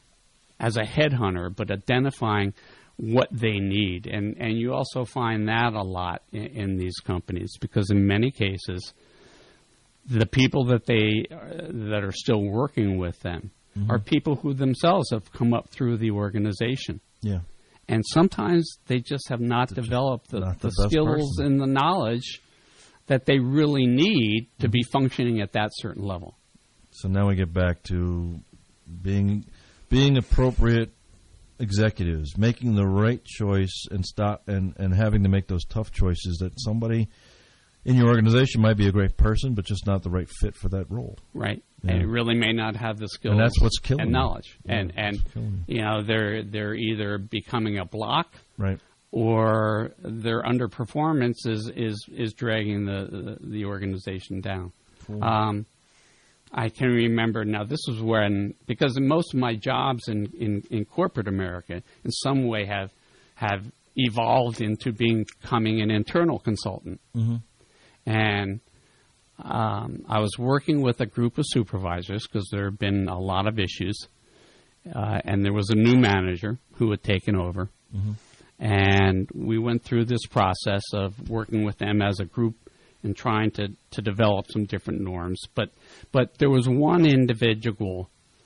as a headhunter, but identifying what they need. And and you also find that a lot in, in these companies, because in many cases, the people that they uh, that are still working with them Mm-hmm. are people who themselves have come up through the organization. Yeah. And sometimes they just have not They're developed the, not the the best skills person. and the knowledge that they really need to be functioning at that certain level. So now we get back to being being appropriate executives, making the right choice, and stop and, and having to make those tough choices that somebody in your organization might be a great person, but just not the right fit for that role. Right. Yeah. And it really may not have the skills And that's what's killing and them. knowledge. Yeah, and that's and what's killing them. you know, they're they're either becoming a block, Right. or their underperformance is, is, is dragging the, the, the organization down. Cool. Um, I can remember now, this was when, because in most of my jobs in, in, in corporate America in some way have have evolved into being, becoming an internal consultant. Mm-hmm. And um, I was working with a group of supervisors because there have been a lot of issues. Uh, and there was a new manager who had taken over. Mm-hmm. And we went through this process of working with them as a group and trying to, to develop some different norms. But but there was one individual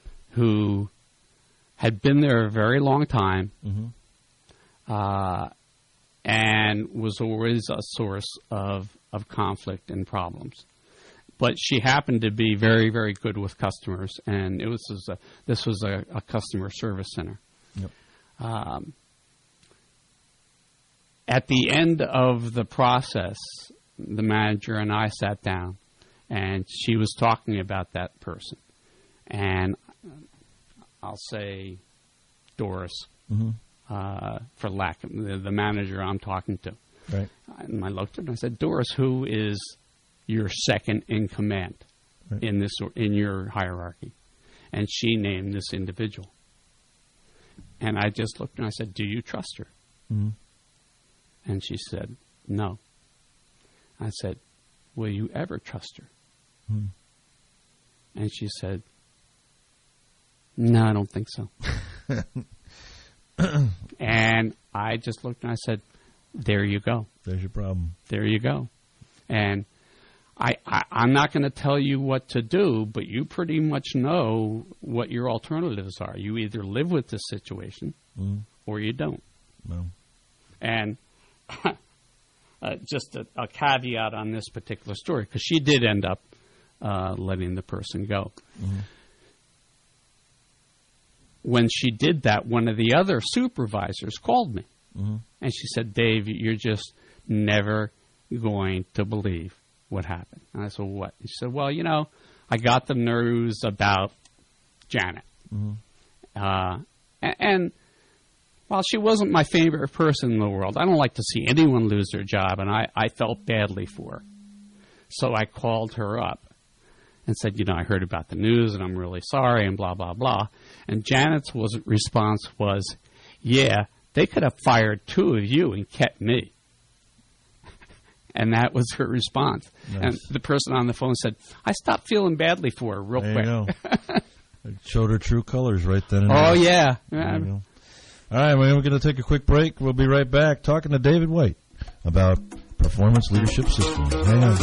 who had been there a very long time, Mm-hmm. uh, and was always a source of, of conflict and problems. But she happened to be very, very good with customers, and it was, was a, this was a, a customer service center. Yep. Um, at the end of the process, the manager and I sat down, and she was talking about that person. And I'll say Doris, Mm-hmm. uh, for lack of the, the manager I'm talking to. Right. And I looked at her and I said, Doris, who is your second in command Right. in this in your hierarchy? And she named this individual. And I just looked and I said, do you trust her? Mm-hmm. And she said, no. I said, will you ever trust her? Hmm. And she said, no, I don't think so. And I just looked and I said, there you go. There's your problem. There you go. And I, I, I'm not going to tell you what to do, but you pretty much know what your alternatives are. You either live with this situation Mm-hmm. or you don't. No. And uh, just a, a caveat on this particular story, because she did end up uh, letting the person go. Mm-hmm. when she did that, one of the other supervisors called me. Mm-hmm. And she said, Dave, you're just never going to believe what happened. And I said, what? She said, well, you know, I got the news about Janet. Mm-hmm. Uh, and, and while she wasn't my favorite person in the world, I don't like to see anyone lose their job, and I, I felt badly for her. So I called her up and said, you know, I heard about the news, and I'm really sorry, and blah, blah, blah. And Janet's was, response was, yeah, they could have fired two of you and kept me. And that was her response. Nice. And the person on the phone said, I stopped feeling badly for her real there quick. You go. It showed her true colors right then and oh, there. yeah. There you go. All right, well, we're going to take a quick break. We'll be right back talking to David White about performance leadership systems. Hang on.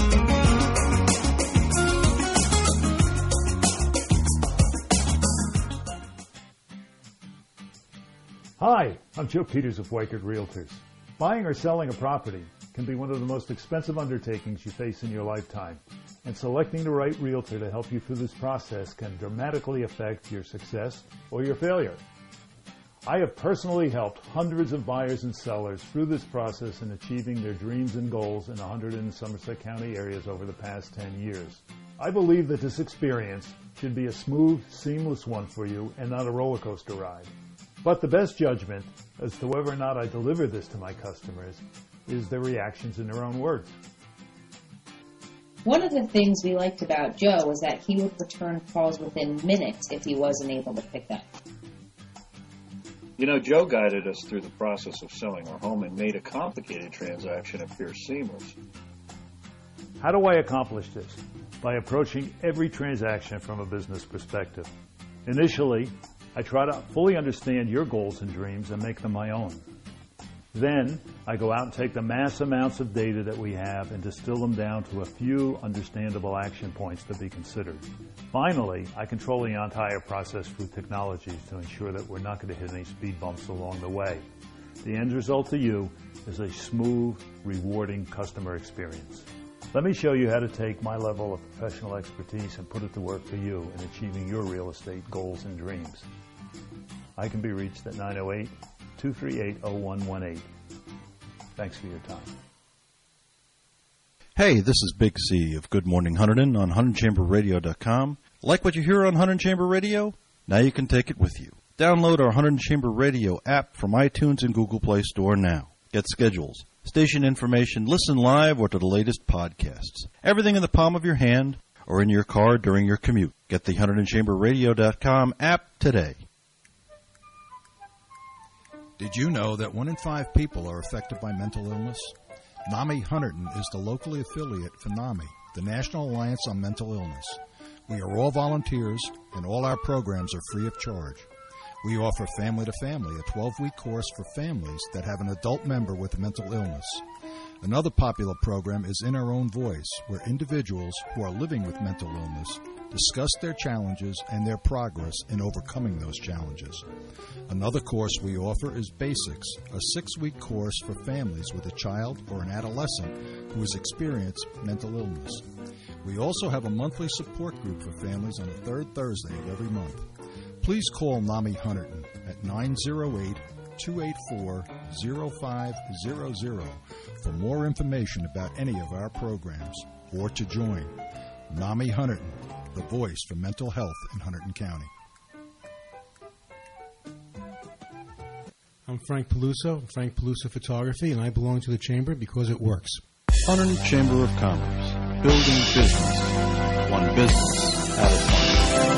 Hi, I'm Joe Peters of Weichert Realtors. Buying or selling a property can be one of the most expensive undertakings you face in your lifetime, and selecting the right realtor to help you through this process can dramatically affect your success or your failure. I have personally helped hundreds of buyers and sellers through this process in achieving their dreams and goals in one hundred in Somerset County areas over the past ten years. I believe that this experience should be a smooth, seamless one for you and not a roller coaster ride. But the best judgment as to whether or not I deliver this to my customers is their reactions in their own words. One of the things we liked about Joe was that he would return calls within minutes if he wasn't able to pick up. You know, Joe guided us through the process of selling our home and made a complicated transaction appear seamless. How do I accomplish this? By approaching every transaction from a business perspective. Initially, I try to fully understand your goals and dreams and make them my own. Then, I go out and take the mass amounts of data that we have and distill them down to a few understandable action points to be considered. Finally, I control the entire process through technologies to ensure that we're not going to hit any speed bumps along the way. The end result to you is a smooth, rewarding customer experience. Let me show you how to take my level of professional expertise and put it to work for you in achieving your real estate goals and dreams. I can be reached at nine oh eight, two three eight, oh one one eight. Thanks for your time. Hey, this is Big C of Good Morning Hunterdon on hundred chamber radio dot com. Like what you hear on Hunterdon Chamber Radio? Now you can take it with you. Download our Hunterdon Chamber Radio app from iTunes and Google Play Store now. Get schedules, station information, listen live, or to the latest podcasts. Everything in the palm of your hand or in your car during your commute. Get the hundred chamber radio dot com app today. Did you know that one in five people are affected by mental illness? NAMI Hunterdon is the locally affiliate for NAMI, the National Alliance on Mental Illness. We are all volunteers, and all our programs are free of charge. We offer Family to Family, a twelve-week course for families that have an adult member with a mental illness. Another popular program is In Our Own Voice, where individuals who are living with mental illness discuss their challenges and their progress in overcoming those challenges. Another course we offer is Basics, a six-week course for families with a child or an adolescent who has experienced mental illness. We also have a monthly support group for families on the third Thursday of every month. Please call NAMI Hunterdon at nine oh eight, two eight four, oh five hundred for more information about any of our programs or to join. NAMI Hunterdon, the voice for mental health in Hunterdon County. I'm Frank Peluso, Frank Peluso Photography, and I belong to the Chamber because it works. Hunterdon Chamber of Commerce, building business, one business at a time.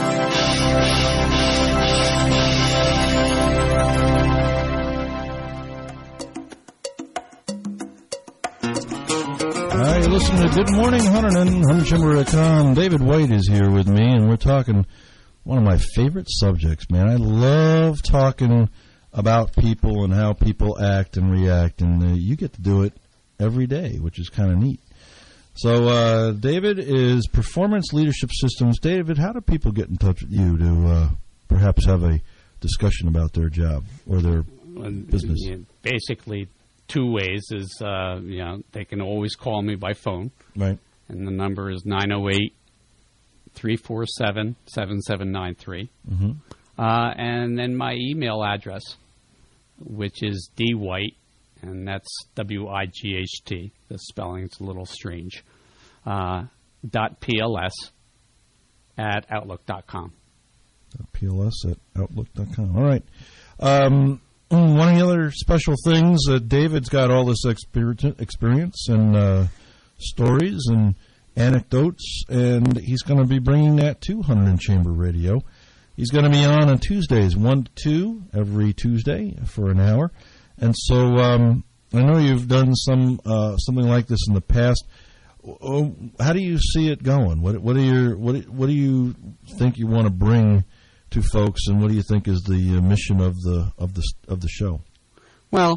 All right, you're listening to Good Morning Hunterdon, hundred chamber dot com. David White is here with me, and we're talking one of my favorite subjects, man. I love talking about people and how people act and react, and uh, you get to do it every day, which is kind of neat. So uh, David is Performance Leadership Systems. David, how do people get in touch with you to uh, perhaps have a discussion about their job or their business? Yeah, basically, two ways is, uh, you know, they can always call me by phone. Right. And the number is nine oh eight, three four seven, seven seven nine three. Mm-hmm. Uh, and then my email address, which is dwight, and that's W I G H T. The spelling's a little strange. Uh, dot pls at outlook dot com. Pls at outlook dot com. All right. Um, one of the other special things, uh, David's got all this exper- experience and uh, stories and anecdotes, and he's going to be bringing that to Hunterdon Chamber Radio. He's going to be on on Tuesdays, one to two, every Tuesday for an hour. And so um, I know you've done some uh, something like this in the past. How do you see it going? What, what, are your, what, what do you think you want to bring to folks, and what do you think is the uh, mission of the of the of the show? Well,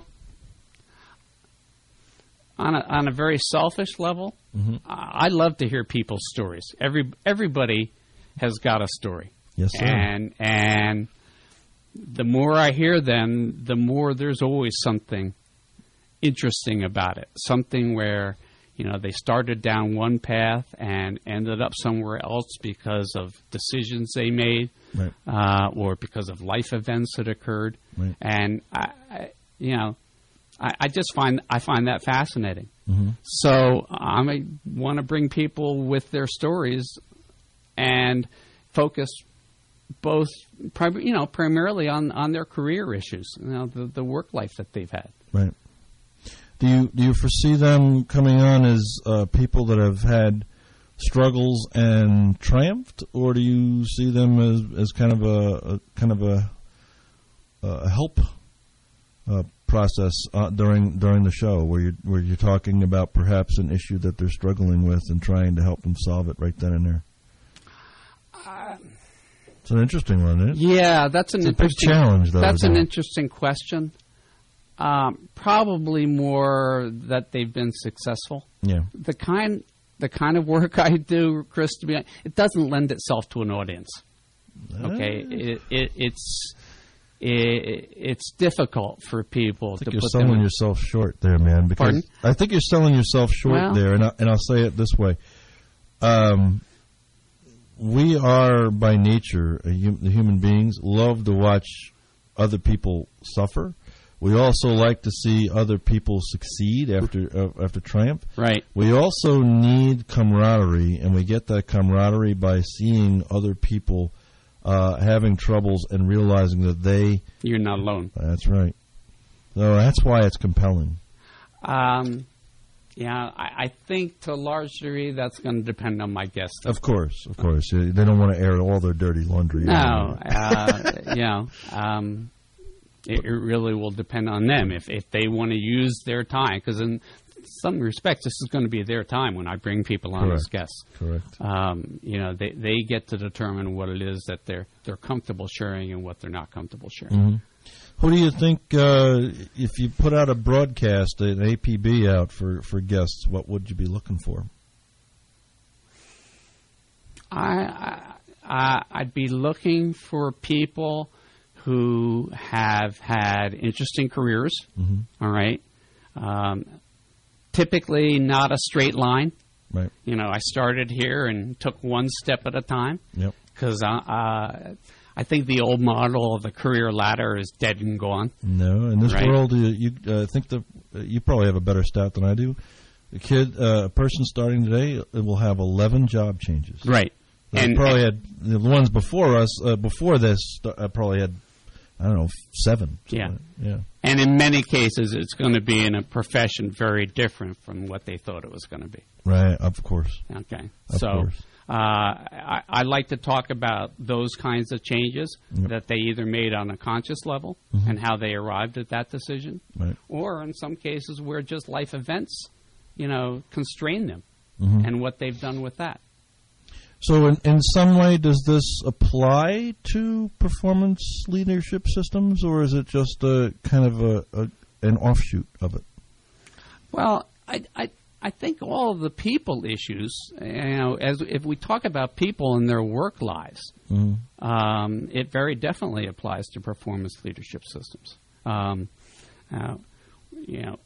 on a on a very selfish level, mm-hmm. I love to hear people's stories. Every everybody has got a story. Yes, sir. And and the more I hear them, the more there's always something interesting about it. Something where, you know, they started down one path and ended up somewhere else because of decisions they made, right. uh, or because of life events that occurred. Right. And I, I, you know, I, I just find I find that fascinating. Mm-hmm. So I want to bring people with their stories and focus both, prim- you know, primarily on, on their career issues, you know, the, the work life that they've had. Right. Do you do you foresee them coming on as uh, people that have had struggles and triumphed, or do you see them as, as kind of a, a kind of a, a help uh, process uh, during during the show, where you where you're talking about perhaps an issue that they're struggling with and trying to help them solve it right then and there? Uh, it's an interesting one, isn't it? Yeah, that's an it's interesting a big challenge, though. That's an it? interesting question. Um, probably more that they've been successful. Yeah. The kind the kind of work I do, Chris, to be honest, it doesn't lend itself to an audience. Okay, uh. it, it, it's it, it's difficult for people I think to you're put selling them in. yourself short there, man. Because Pardon? I think you're selling yourself short well, there, and I, and I'll say it this way: um, we are by nature, a hum, the human beings, love to watch other people suffer. We also like to see other people succeed after uh, after triumph. Right. We also need camaraderie, and we get that camaraderie by seeing other people uh, having troubles and realizing that they... You're not alone. That's right. So that's why it's compelling. Um, yeah, I, I think to a large degree that's going to depend on my guest. Of course, of course. They don't want to air all their dirty laundry. No, uh, you know... Um, It really will depend on them if, if they want to use their time, because in some respects this is going to be their time when I bring people on Correct. as guests. Correct. Um, you know, they, they get to determine what it is that they're they're comfortable sharing and what they're not comfortable sharing. Mm-hmm. Who do you think, uh, if you put out a broadcast, an A P B out for, for guests, what would you be looking for? I, I I'd be looking for people who have had interesting careers, mm-hmm. all right? Um, typically not a straight line. Right. You know, I started here and took one step at a time. Yep. Because uh, uh, I think the old model of the career ladder is dead and gone. No, in this right? world, you, you uh, think the uh, you probably have a better stat than I do. A kid, uh, a person starting today will have eleven job changes. Right. They and probably and, had the ones before us. Uh, before this, uh, probably had. I don't know, seven. Yeah. Like yeah. And in many cases, it's going to be in a profession very different from what they thought it was going to be. Right, of course. Okay. Of so course. Uh, I, I like to talk about those kinds of changes yep. that they either made on a conscious level mm-hmm. and how they arrived at that decision, right. or in some cases where just life events, you know, constrain them mm-hmm. and what they've done with that. So in, in some way, does this apply to performance leadership systems, or is it just a kind of a, a an offshoot of it? Well, I, I, I think all of the people issues, you know, as if we talk about people in their work lives, mm-hmm. um, it very definitely applies to performance leadership systems. Um, uh, you know,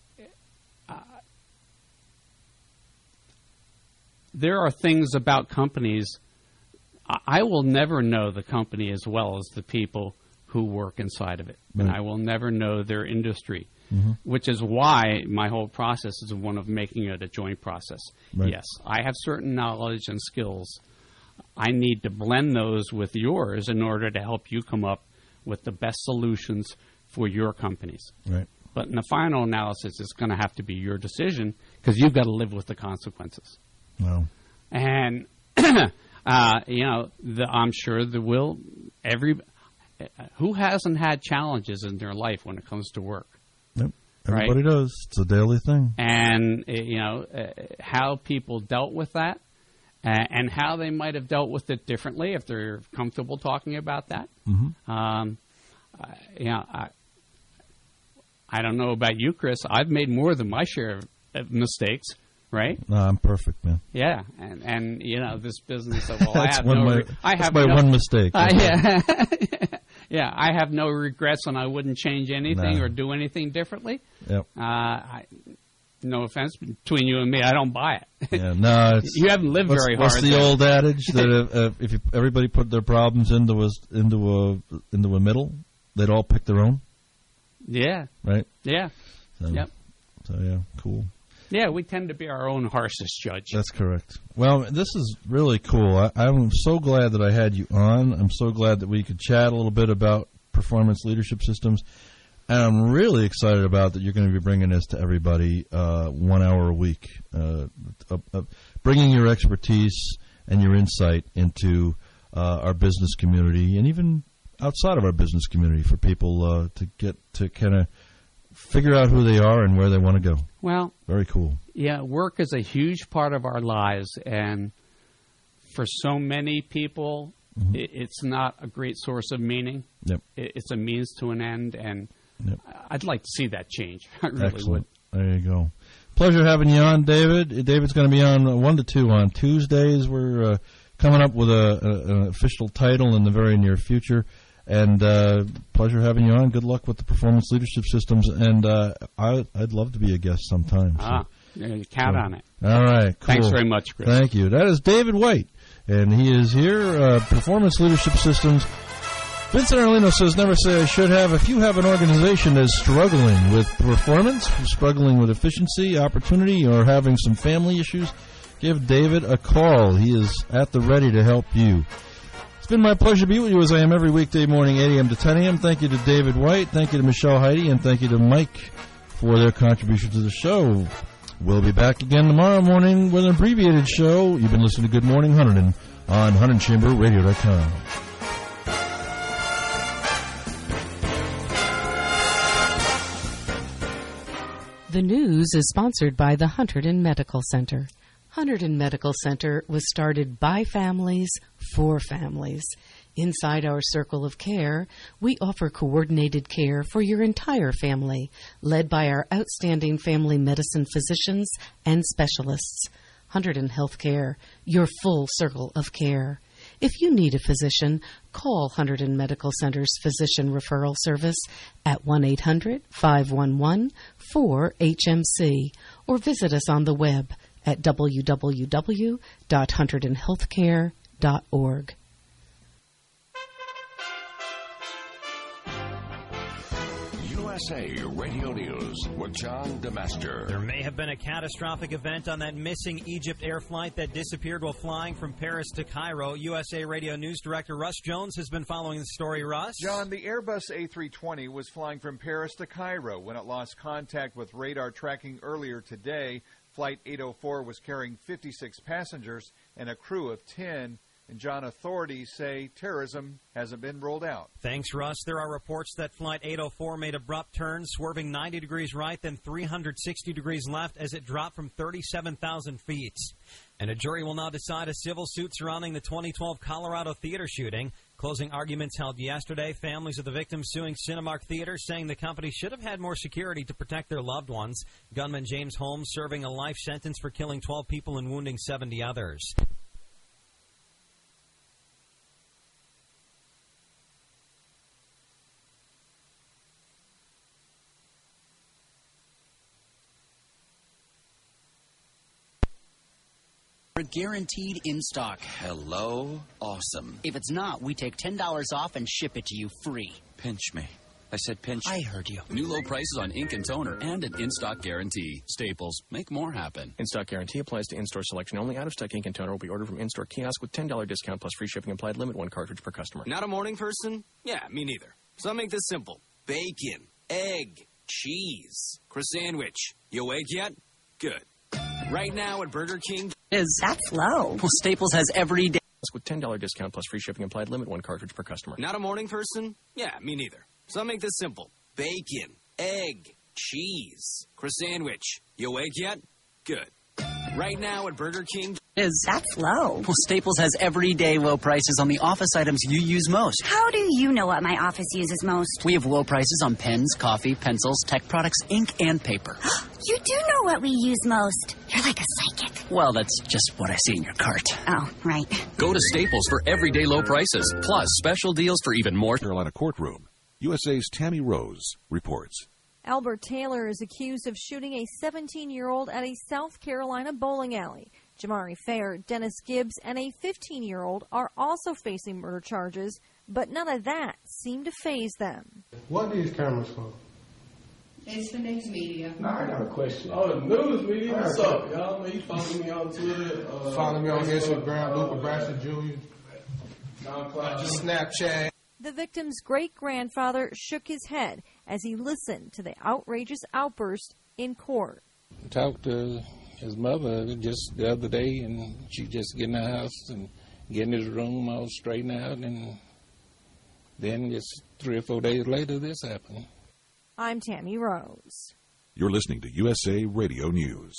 there are things about companies I, I will never know the company as well as the people who work inside of it. Right. And I will never know their industry, mm-hmm. which is why my whole process is one of making it a joint process. Right. Yes, I have certain knowledge and skills. I need to blend those with yours in order to help you come up with the best solutions for your companies. Right. But in the final analysis, it's going to have to be your decision because you've got to live with the consequences. Wow. And, uh, you know, the, I'm sure there will, every, who hasn't had challenges in their life when it comes to work? Yep. Everybody right? does. It's a daily thing. And, uh, you know, uh, how people dealt with that uh, and how they might have dealt with it differently if they're comfortable talking about that. Mm-hmm. Um, uh, you know, I, I don't know about you, Chris. I've made more than my share of, of mistakes, right? No, I'm perfect, man. Yeah, and and you know this business of well, I That's have one no, of my, re- I that's have my no, one mistake. Uh, yeah, yeah, I have no regrets, and I wouldn't change anything Nah. or do anything differently. Yep. Uh, I, no offense between you and me, I don't buy it. Yeah, no, it's, you haven't lived what's, very what's hard. What's the there. old adage that if, uh, if you, everybody put their problems into a into a into a middle, they'd all pick their own. Yeah. Right. Yeah. So, Yep. So yeah, cool. Yeah, we tend to be our own harshest judge. That's correct. Well, this is really cool. I, I'm so glad that I had you on. I'm so glad that we could chat a little bit about performance leadership systems. And I'm really excited about that you're going to be bringing this to everybody uh, one hour a week, uh, uh, uh, bringing your expertise and your insight into uh, our business community and even outside of our business community for people uh, to get to kind of figure out who they are and where they want to go. Well, very cool. Yeah, work is a huge part of our lives, and for so many people, mm-hmm. it, it's not a great source of meaning. Yep. It, it's a means to an end, and yep. I'd like to see that change. I really Excellent. would. There you go. Pleasure having you on, David. David's going to be on one to two on Tuesdays. We're uh, coming up with a, a, an official title in the very near future. And uh, pleasure having you on. Good luck with the performance leadership systems. And uh, I, I'd love to be a guest sometime. So. Ah, you count so, on it. All right, cool. Thanks very much, Chris. Thank you. That is David White, and he is here, uh, Performance Leadership Systems. Vincent Arlino says, never say I should have. If you have an organization that is struggling with performance, struggling with efficiency, opportunity, or having some family issues, give David a call. He is at the ready to help you. It's been my pleasure to be with you as I am every weekday morning, eight a.m. to ten a.m. Thank you to David White. Thank you to Michelle Heidi. And thank you to Mike for their contribution to the show. We'll be back again tomorrow morning with an abbreviated show. You've been listening to Good Morning Hunterdon on Hunterdon Chamber Radio dot com. The news is sponsored by the Hunterdon Medical Center. Hunterdon Medical Center was started by families for families. Inside our circle of care, we offer coordinated care for your entire family, led by our outstanding family medicine physicians and specialists. Hunterdon Healthcare, your full circle of care. If you need a physician, call Hunterdon Medical Center's Physician Referral Service at one eight hundred, five one one, four H M C or visit us on the web at w w w dot hunterdon healthcare dot org. U S A Radio News with John DeMaster. There may have been a catastrophic event on that missing Egypt air flight that disappeared while flying from Paris to Cairo. U S A Radio News Director Russ Jones has been following the story. Russ? John, the Airbus A three twenty was flying from Paris to Cairo when it lost contact with radar tracking earlier today. Flight eight oh four was carrying fifty-six passengers and a crew of ten. And, John, authorities say terrorism hasn't been ruled out. Thanks, Russ. There are reports that Flight eight oh four made abrupt turns, swerving ninety degrees right, then three hundred sixty degrees left as it dropped from thirty-seven thousand feet. And a jury will now decide a civil suit surrounding the twenty twelve Colorado theater shooting. Closing arguments held yesterday. Families of the victims suing Cinemark Theater, saying the company should have had more security to protect their loved ones. Gunman James Holmes serving a life sentence for killing twelve people and wounding seventy others. are guaranteed in stock. Hello? Awesome. If it's not, we take ten dollars off and ship it to you free. Pinch me. I said pinch. I heard you. New low prices on ink and toner and an in-stock guarantee. Staples. Make more happen. In-stock guarantee applies to in-store selection only. Out-of-stock ink and toner will be ordered from in-store kiosk with ten dollars discount plus free shipping applied. Limit one cartridge per customer. Not a morning person? Yeah, me neither. So I'll make this simple. Bacon, egg, cheese, croissant-wich. You awake yet? Good. Right now at Burger King... Is That's low. Well, Staples has every day... With ten dollars discount plus free shipping applied. Limit one cartridge per customer. Not a morning person? Yeah, me neither. So I'll make this simple. Bacon, egg, cheese, croissant-wich. You awake yet? Good. Right now at Burger King... Is That's low. Well, Staples has everyday low prices on the office items you use most. How do you know what my office uses most? We have low prices on pens, coffee, pencils, tech products, ink, and paper. You do know what we use most. You're like a psychic. Well, that's just what I see in your cart. Oh, right. Go to Staples for everyday low prices, plus special deals for even more. Carolina courtroom. U S A's Tammy Rose reports. Albert Taylor is accused of shooting a seventeen-year-old at a South Carolina bowling alley. Jamari Fair, Dennis Gibbs, and a fifteen-year-old are also facing murder charges, but none of that seemed to faze them. What are these cameras for? It's the news media. No, I got a question. Oh, the news media? What's up, y'all? You follow me on Twitter? Uh, follow me on Instagram, Luca Braxton Junior Snapchat. The victim's great-grandfather shook his head as he listened to the outrageous outburst in court. Talked to his mother just the other day, and she just get in the house and get in his room all straightened out, and then just three or four days later, this happened. I'm Tammy Rose. You're listening to U S A Radio News.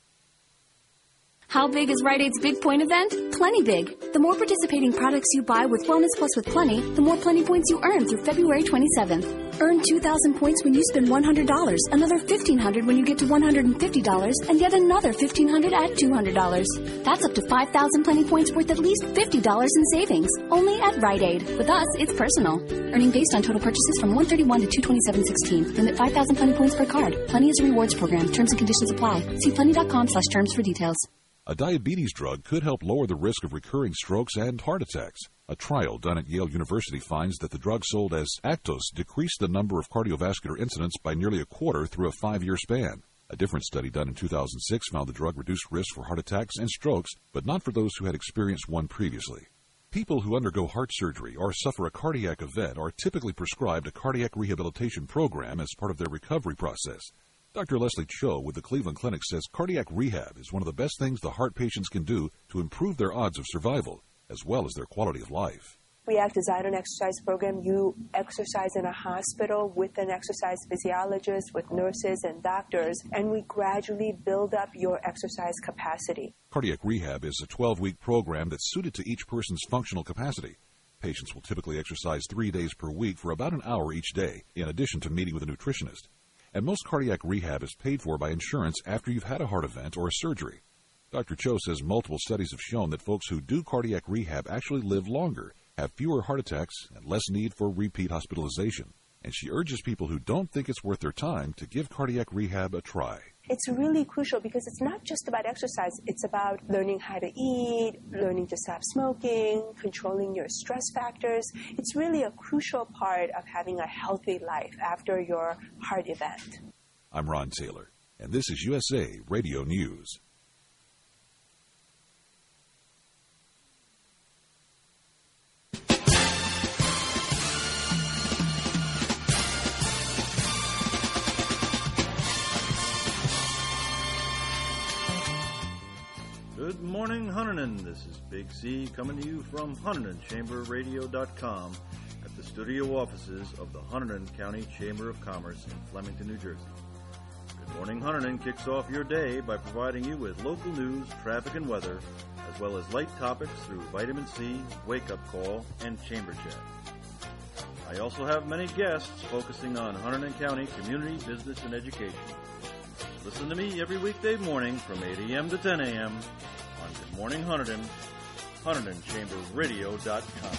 How big is Rite Aid's Big Point event? Plenty big. The more participating products you buy with Wellness Plus with Plenty, the more Plenty points you earn through February twenty-seventh. Earn two thousand points when you spend one hundred dollars, another fifteen hundred dollars when you get to one hundred fifty dollars, and yet another fifteen hundred dollars at two hundred dollars. That's up to five thousand Plenty points worth at least fifty dollars in savings, only at Rite Aid. With us, it's personal. Earning based on total purchases from one thirty-one to two twenty-seven sixteen. Limit five thousand Plenty points per card. Plenty is a rewards program. Terms and conditions apply. See plenty.com slash terms for details. A diabetes drug could help lower the risk of recurring strokes and heart attacks. A trial done at Yale University finds that the drug sold as Actos decreased the number of cardiovascular incidents by nearly a quarter through a five-year span. A different study done in two thousand six found the drug reduced risk for heart attacks and strokes, but not for those who had experienced one previously. People who undergo heart surgery or suffer a cardiac event are typically prescribed a cardiac rehabilitation program as part of their recovery process. Doctor Leslie Cho with the Cleveland Clinic says cardiac rehab is one of the best things the heart patients can do to improve their odds of survival, as well as their quality of life. We act design an exercise program. You exercise in a hospital with an exercise physiologist, with nurses and doctors, and we gradually build up your exercise capacity. Cardiac rehab is a twelve-week program that's suited to each person's functional capacity. Patients will typically exercise three days per week for about an hour each day, in addition to meeting with a nutritionist. And most cardiac rehab is paid for by insurance after you've had a heart event or a surgery. Doctor Cho says multiple studies have shown that folks who do cardiac rehab actually live longer, have fewer heart attacks, and less need for repeat hospitalization. And she urges people who don't think it's worth their time to give cardiac rehab a try. It's really crucial because it's not just about exercise. It's about learning how to eat, learning to stop smoking, controlling your stress factors. It's really a crucial part of having a healthy life after your heart event. I'm Ron Taylor, and this is U S A Radio News. Good morning, Hunterdon. This is Big C coming to you from Hunterdon Chamber Radio dot com at the studio offices of the Hunterdon County Chamber of Commerce in Flemington, New Jersey. Good morning, Hunterdon kicks off your day by providing you with local news, traffic, and weather, as well as light topics through Vitamin C, Wake Up Call, and Chamber Chat. I also have many guests focusing on Hunterdon County community, business, and education. Listen to me every weekday morning from eight a.m. to ten a.m. on Good Morning Hunterdon, Hunterdon Chamber Radio dot com.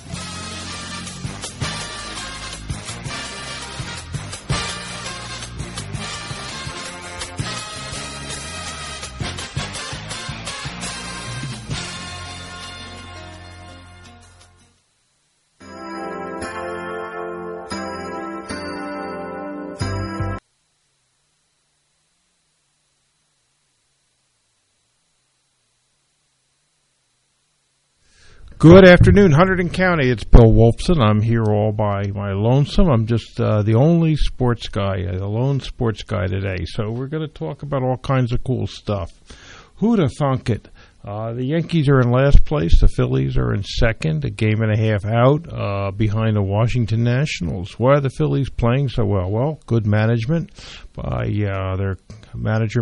Good afternoon, Hunterdon County. It's Bill Wolfson. I'm here all by my lonesome. I'm just uh, the only sports guy, uh, the lone sports guy today. So we're going to talk about all kinds of cool stuff. Who'd have thunk it? Uh, the Yankees are in last place. The Phillies are in second, a game and a half out uh, behind the Washington Nationals. Why are the Phillies playing so well? Well, good management by uh, their manager,